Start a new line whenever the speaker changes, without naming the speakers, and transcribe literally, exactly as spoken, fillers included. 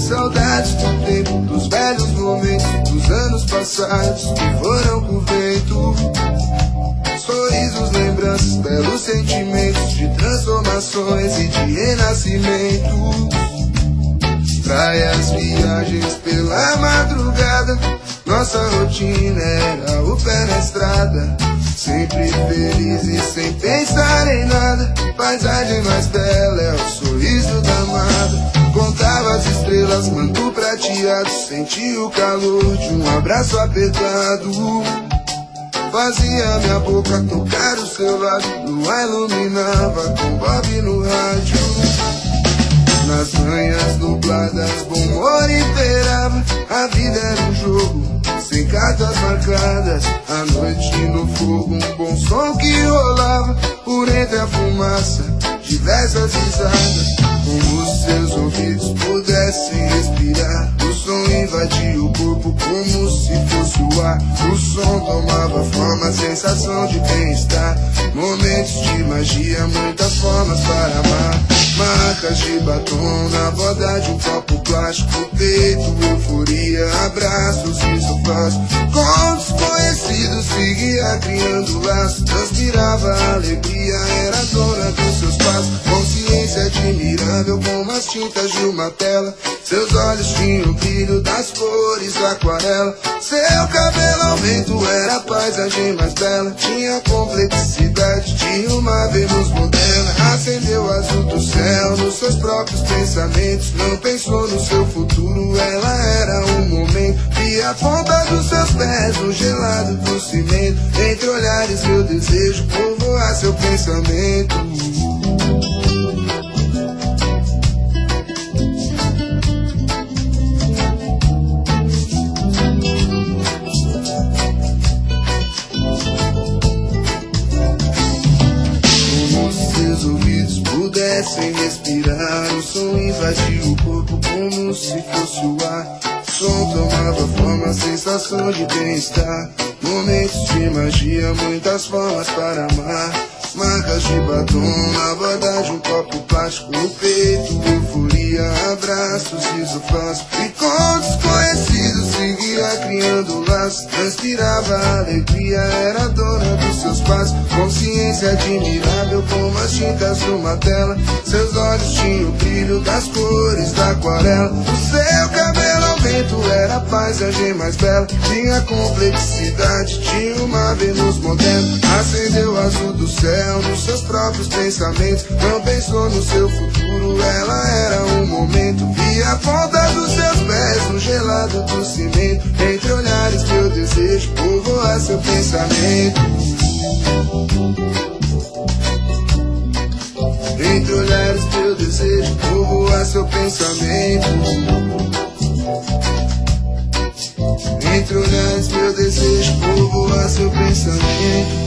saudades do tempo, dos velhos momentos, dos anos passados que foram com o vento. Sorrisos, lembranças, belos sentimentos de transformações e de renascimentos. Praias, viagens pela madrugada, nossa rotina era o pé na estrada. Sempre felizes sem pensar em nada. Paisagem mais bela é o sorriso da amada. Contava as estrelas, manto prateado, sentia o calor de um abraço apertado. Fazia minha boca tocar o seu lábio, lua iluminava com Bob no rádio. Nas manhãs nubladas, bom humor imperava. A vida era um jogo, sem cartas marcadas. A noite no fogo, um bom som que rolava. Por entre a fumaça, diversas risadas. Como os seus ouvidos pudessem respirar. O som invadia o corpo como se fosse o ar. O som tomava forma, sensação de bem-estar. Momentos de magia, muitas formas para amar. Marcas de batom na borda de um copo plástico. Peito, euforia, abraços e sofás. Com desconhecidos seguia criando laços. Transpirava alegria, era dona dos seus passos. Consciência admirável como as tintas de uma tela. Seus olhos tinham o brilho das cores da aquarela. Seu cabelo ao vento era a paisagem mais bela. Tinha a complexidade de uma Vênus moderna. Acendeu o azul do céu nos seus próprios pensamentos. Não pensou no seu futuro, ela era um momento. Via a ponta dos seus pés no gelado do cimento. Entre olhares meu desejo povoar seu pensamento. Sem respirar, o som invadiu o corpo como se fosse o ar. O som tomava forma, sensação de bem-estar. Momentos de magia, muitas formas para amar. Marcas de batom na borda de um copo plástico. No peito, euforia, abraços e sofás. E com desconhecidos seguia criando laços. Transpirava alegria, era dona dos seus passos. Consciência admirável como as tintas de uma tela. Seus olhos tinham o brilho das cores da aquarela. O seu cabelo ao vento era a paisagem mais bela. Tinha complexidade, tinha uma Vênus moderna. Acendeu o azul do céu nos seus próprios pensamentos. Não pensou no seu futuro, ela era um momento. Via a ponta dos seus pés no gelado do cimento. Entre olhares meu desejo povoar seu pensamento. Entre olhares meu desejo povoar seu pensamento. Entre olhares meu desejo povoar seu pensamento.